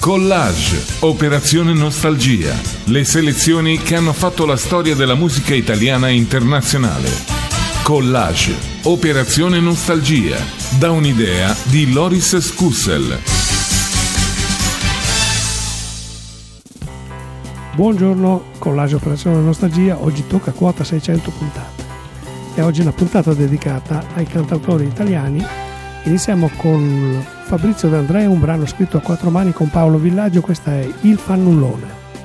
Collage, Operazione Nostalgia, le selezioni che hanno fatto la storia della musica italiana e internazionale. Collage, Operazione Nostalgia, da un'idea di Loris Scussel. Buongiorno, Collage, Operazione Nostalgia, oggi tocca quota 600 puntate. E oggi è una puntata dedicata ai cantautori italiani. Iniziamo con Fabrizio De André, un brano scritto a quattro mani con Paolo Villaggio. Questa è Il Fannullone.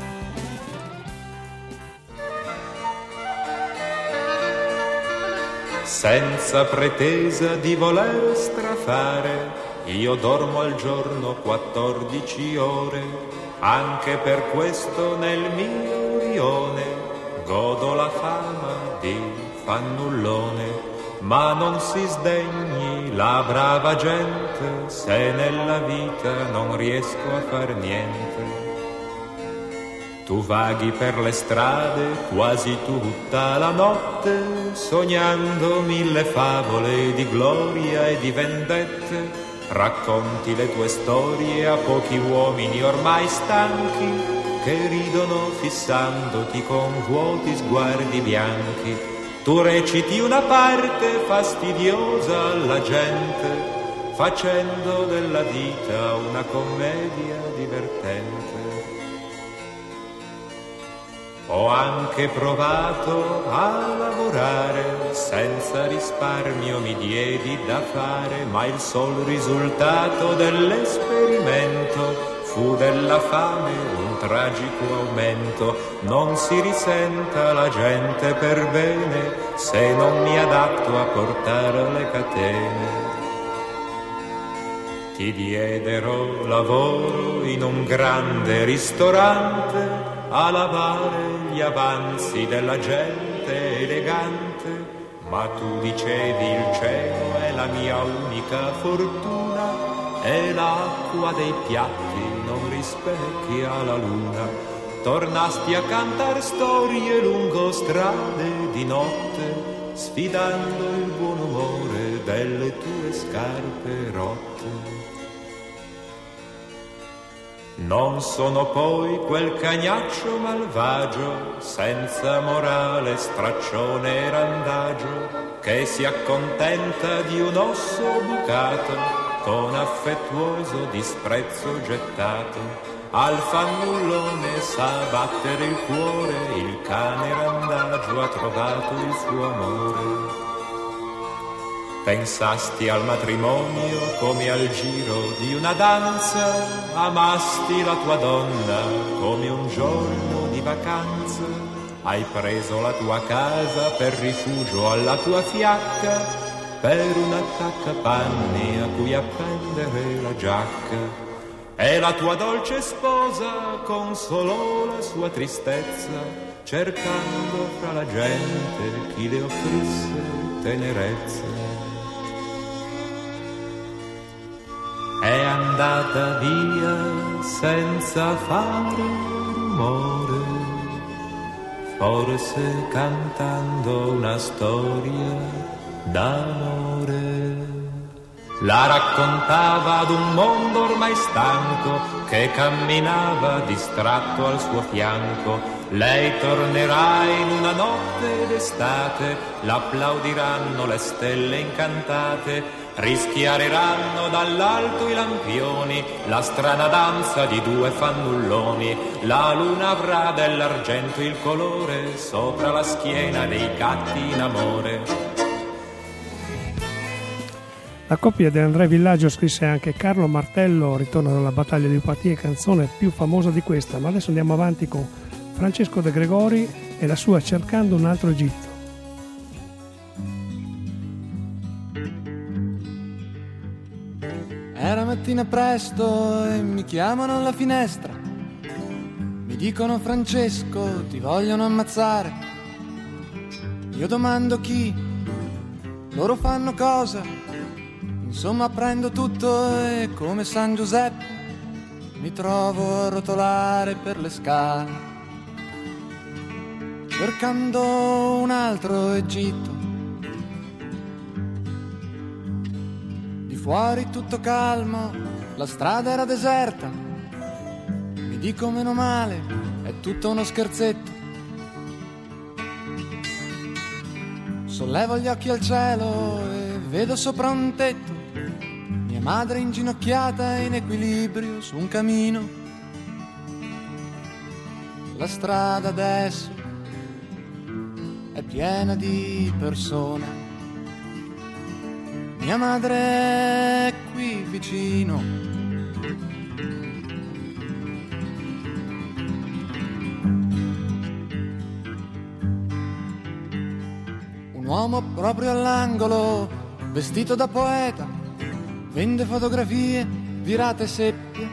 Senza pretesa di voler strafare, io dormo al giorno 14 ore, anche per questo nel mio rione godo la fama di fannullone. Ma non si sdegni la brava gente se nella vita non riesco a far niente. Tu vaghi per le strade quasi tutta la notte, sognando mille favole di gloria e di vendette. Racconti le tue storie a pochi uomini ormai stanchi, che ridono fissandoti con vuoti sguardi bianchi. Tu reciti una parte fastidiosa alla gente, facendo della vita una commedia divertente. Ho anche provato a lavorare, senza risparmio mi diedi da fare, ma il sol risultato dell'esperimento fu della fame un tragico aumento. Non si risenta la gente per bene se non mi adatto a portare le catene. Ti diedero lavoro in un grande ristorante a lavare gli avanzi della gente elegante, ma tu dicevi il cielo è la mia unica fortuna e l'acqua dei piatti non rispecchia la luna. Tornasti a cantar storie lungo strade di notte, sfidando il buon umore delle tue scarpe rotte. Non sono poi quel cagnaccio malvagio, senza morale, straccione e randagio, che si accontenta di un osso bucato con affettuoso disprezzo gettato. Al fannullone sa battere il cuore, il cane randagio ha trovato il suo amore. Pensasti al matrimonio come al giro di una danza, amasti la tua donna come un giorno di vacanza. Hai preso la tua casa per rifugio alla tua fiacca, per un attaccapanni a cui appendere la giacca. E la tua dolce sposa consolò la sua tristezza, cercando fra la gente chi le offrisse tenerezza. È andata via senza fare rumore, forse cantando una storia d'amore. La raccontava ad un mondo ormai stanco che camminava distratto al suo fianco. Lei tornerà in una notte d'estate, l'applaudiranno le stelle incantate. Rischiareranno dall'alto i lampioni, la strana danza di due fannulloni. La luna avrà dell'argento il colore sopra la schiena dei gatti in amore. La coppia di André Villaggio scrisse anche Carlo Martello, Ritorno dalla battaglia di Poitiers, canzone più famosa di questa, ma adesso andiamo avanti con Francesco De Gregori e la sua Cercando un altro Egitto. Era mattina presto e mi chiamano alla finestra, mi dicono Francesco ti vogliono ammazzare. Io domando chi, loro fanno cosa, insomma prendo tutto e come San Giuseppe mi trovo a rotolare per le scale, cercando un altro Egitto. Di fuori tutto calmo, la strada era deserta, dico meno male, è tutto uno scherzetto. Sollevo gli occhi al cielo e vedo sopra un tetto mia madre inginocchiata in equilibrio su un camino. La strada adesso è piena di persone. Mia madre è qui vicino. Un uomo proprio all'angolo, vestito da poeta, vende fotografie virate seppie.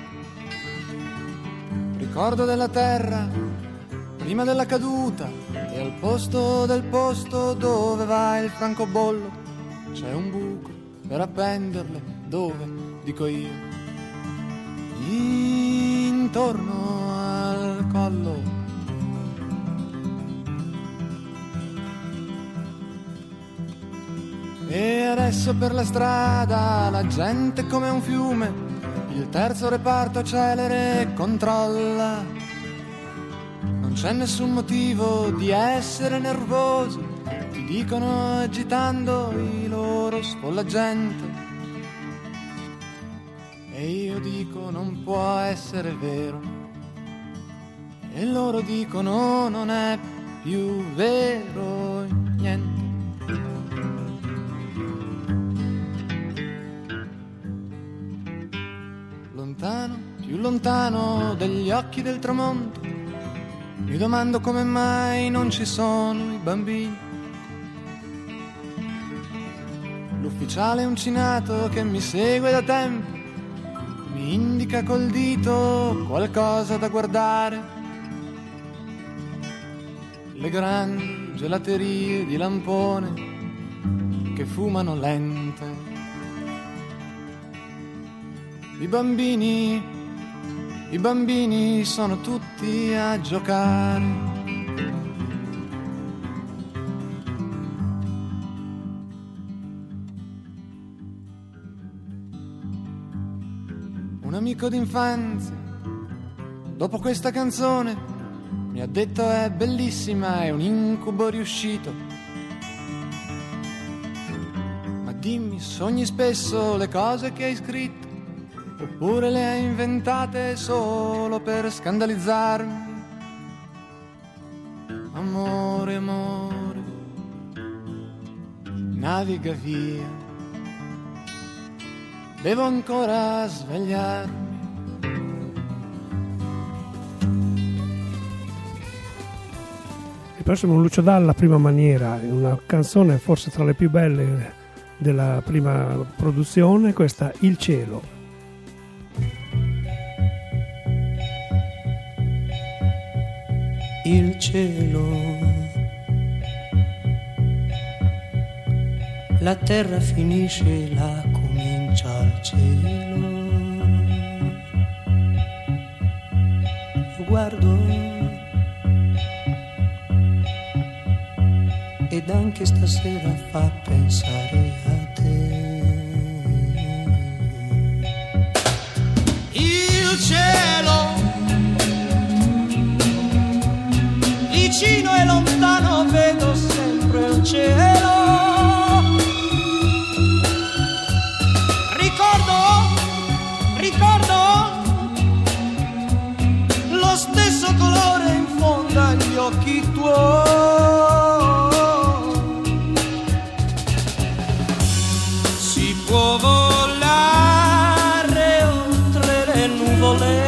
Ricordo della terra prima della caduta e al posto del posto dove va il francobollo c'è un buco per appenderle, dove, dico io, intorno al collo. E adesso per la strada la gente come un fiume, il terzo reparto accelera e controlla. Non c'è nessun motivo di essere nervosi, ti dicono agitando i loro sfollagente. E io dico non può essere vero, e loro dicono non è più vero niente. Lontano, più lontano degli occhi del tramonto, mi domando come mai non ci sono i bambini. L'ufficiale uncinato che mi segue da tempo mi indica col dito qualcosa da guardare. Le grandi gelaterie di lampone che fumano lente. I bambini sono tutti a giocare. Un amico d'infanzia, dopo questa canzone, mi ha detto è bellissima, è un incubo riuscito. Ma dimmi, sogni spesso le cose che hai scritto? Oppure le hai inventate solo per scandalizzarmi? Amore, amore, naviga via, devo ancora svegliarmi. Il prossimo Lucio Dalla, Prima Maniera, è una canzone forse tra le più belle della prima produzione, questa Il cielo. Il cielo, la terra finisce, là comincia il cielo. Io guardo ed anche stasera fa pensare a te. Il cielo, vicino e lontano vedo sempre il cielo. Ricordo lo stesso colore in fondo agli occhi tuoi. Si può volare oltre le nuvole,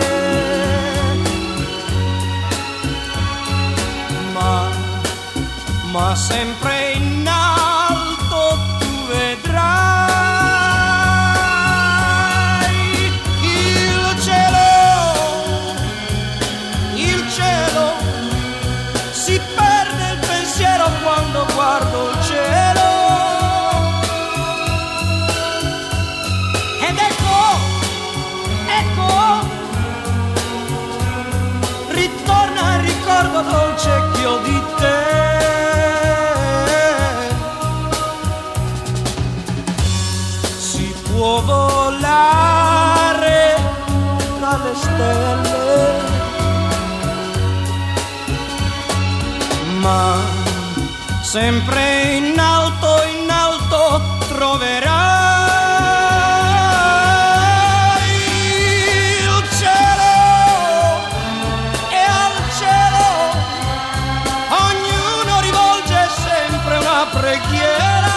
ma sempre in alto tu vedrai il cielo, si perde il pensiero quando guardo il cielo. Ed ecco, ritorna il ricordo dolce che ho di te. Può volare tra le stelle, ma sempre in alto troverai il cielo, e al cielo ognuno rivolge sempre una preghiera.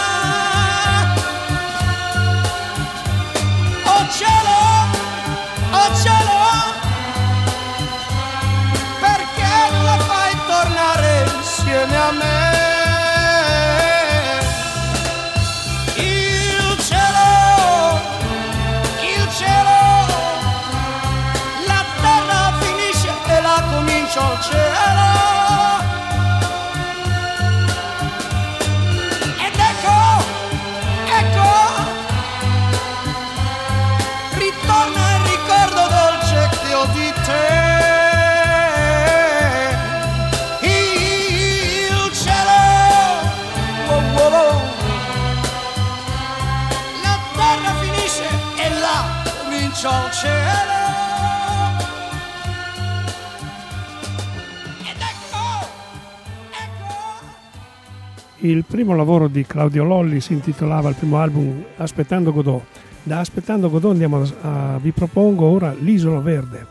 Oh cielo, perché non la fai tornare insieme a me? Al cielo, ed ecco, ritorna il ricordo dolce che ho di te. Il cielo, la terra finisce e là comincia il cielo. Il primo lavoro di Claudio Lolli si intitolava il primo album Aspettando Godot. Da Aspettando Godot vi propongo ora L'Isola Verde.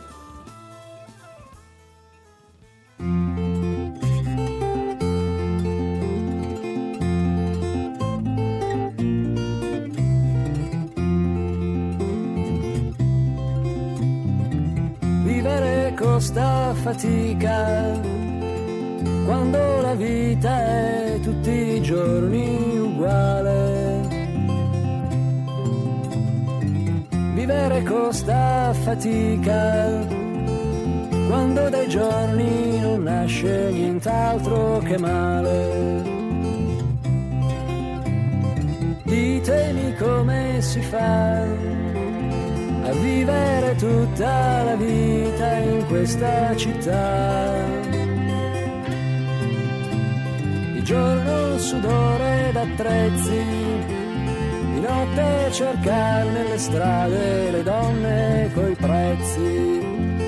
Vivere costa fatica quando la vita è tutti i giorni uguale. Vivere costa fatica quando dai giorni non nasce nient'altro che male. Ditemi come si fa a vivere tutta la vita in questa città. Giorno sudore d'attrezzi, di notte cercar nelle strade le donne coi prezzi.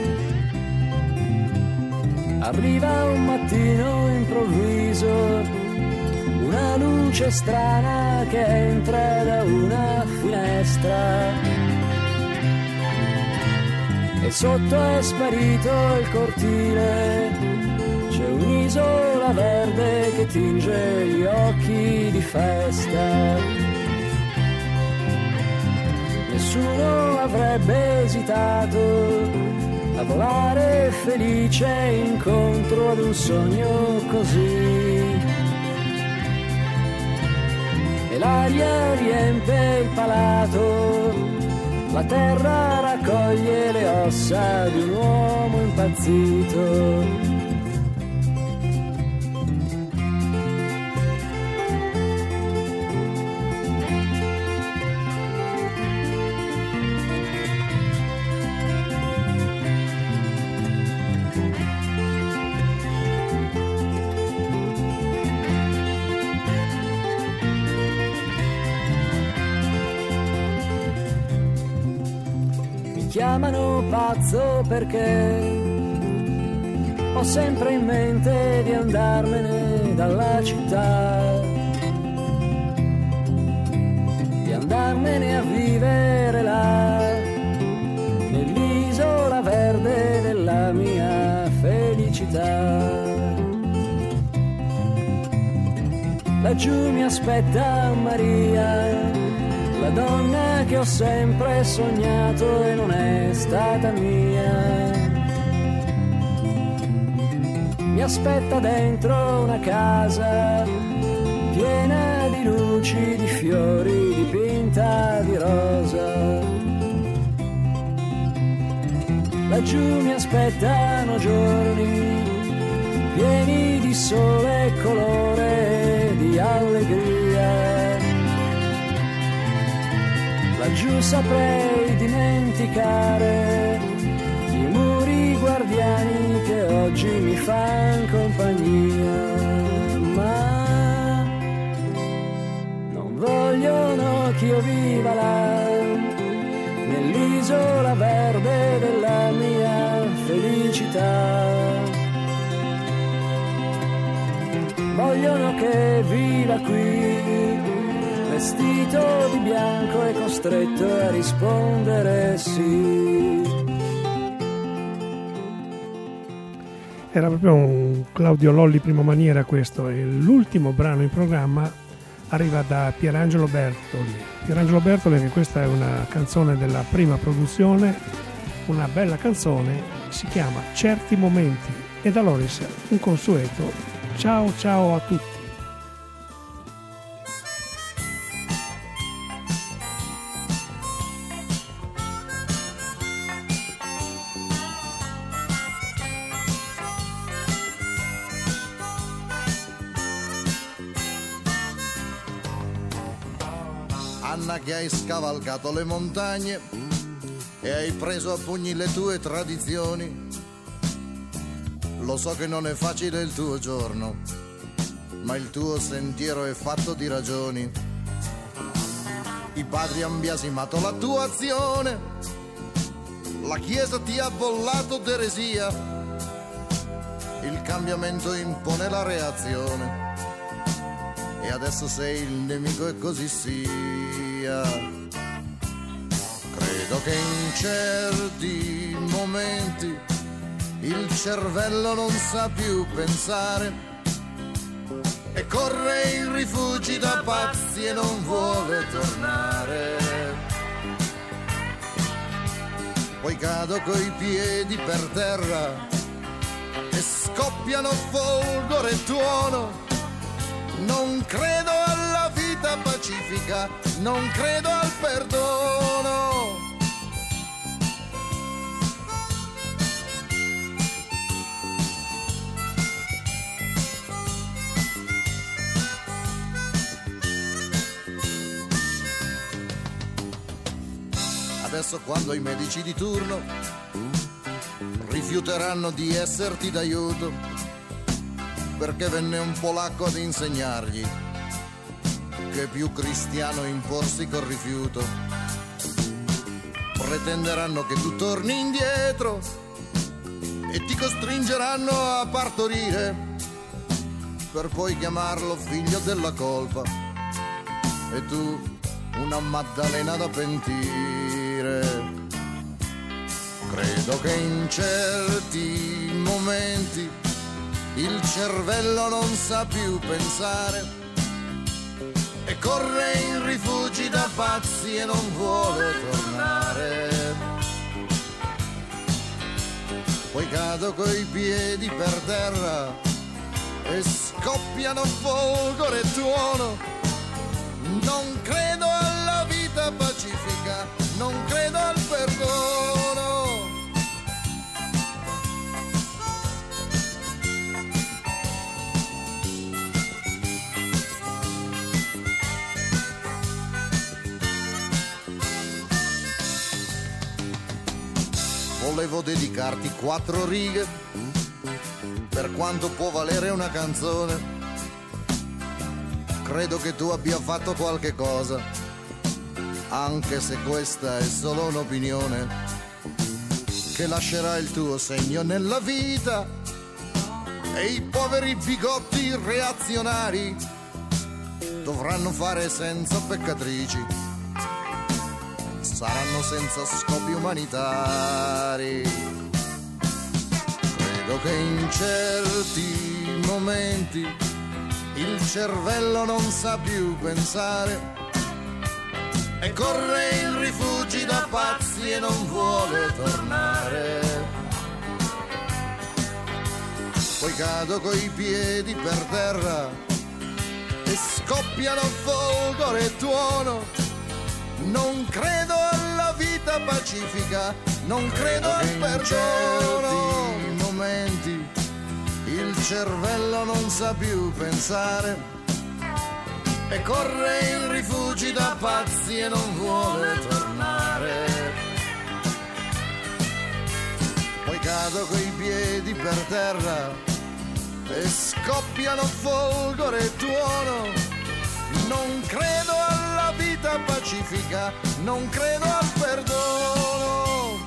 Arriva un mattino improvviso, una luce strana che entra da una finestra, e sotto è sparito il cortile. C'è un'isola verde che tinge gli occhi di festa. Nessuno avrebbe esitato a volare felice incontro ad un sogno così. E l'aria riempie il palato, la terra raccoglie le ossa di un uomo impazzito. Chiamano pazzo perché ho sempre in mente di andarmene dalla città, di andarmene a vivere là, nell'isola verde della mia felicità. Laggiù mi aspetta Maria, la donna che ho sempre sognato e non è stata mia. Mi aspetta dentro una casa piena di luci, di fiori, dipinta di rosa. Laggiù mi aspettano giorni pieni di sole, colore, di allegria. Laggiù saprei dimenticare i muri guardiani che oggi mi fan compagnia, ma non vogliono che io viva là, nell'isola verde della mia felicità. vogliono che viva qui, vestito di bianco e costretto a rispondere sì. Era proprio un Claudio Lolli primo maniera questo, e l'ultimo brano in programma arriva da Pierangelo Bertoli. Pierangelo Bertoli, che questa è una canzone della prima produzione, una bella canzone, si chiama Certi Momenti, e da Loris un consueto ciao ciao a tutti. Anna, che hai scavalcato le montagne e hai preso a pugni le tue tradizioni. Lo so che non è facile il tuo giorno, ma il tuo sentiero è fatto di ragioni. I padri han biasimato la tua azione, la Chiesa ti ha bollato d'eresia, il cambiamento impone la reazione e adesso sei il nemico e così sia. Credo che in certi momenti il cervello non sa più pensare e corre in rifugi da pazzi e non vuole tornare. Poi cado coi piedi per terra e scoppiano folgore e tuono. Non credo alla vita pacifica, non credo al perdono. Adesso quando i medici di turno rifiuteranno di esserti d'aiuto, perché venne un polacco ad insegnargli che è più cristiano imporsi col rifiuto. Pretenderanno che tu torni indietro e ti costringeranno a partorire, per poi chiamarlo figlio della colpa e tu una Maddalena da pentire. Credo che in certi momenti il cervello non sa più pensare e corre in rifugi da pazzi e non vuole tornare. Poi cado coi piedi per terra e scoppiano folgore e tuono. Non credo alla vita pacifica, non credo al perdono. Volevo dedicarti 4 righe, per quanto può valere una canzone. Credo che tu abbia fatto qualche cosa, anche se questa è solo un'opinione, che lascerà il tuo segno nella vita e i poveri bigotti reazionari dovranno fare senza peccatrici, saranno senza scopi umanitari. Credo che in certi momenti il cervello non sa più pensare e corre in rifugi da pazzi e non vuole tornare. Poi cado coi piedi per terra e scoppiano folgore e tuono. Non credo alla vita pacifica, non credo al perdono. In certi momenti il cervello non sa più pensare e corre in rifugi da pazzi e non vuole tornare. Poi cado coi piedi per terra e scoppiano folgore e tuono. Non credo alla vita pacifica, non credo al perdono.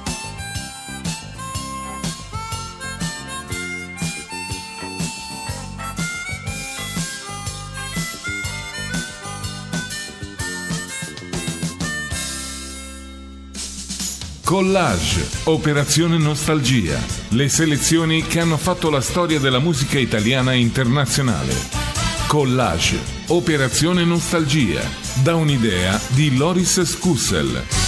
Collage, Operazione Nostalgia, le selezioni che hanno fatto la storia della musica italiana internazionale. Collage, Operazione Nostalgia, da un'idea di Loris Scussel.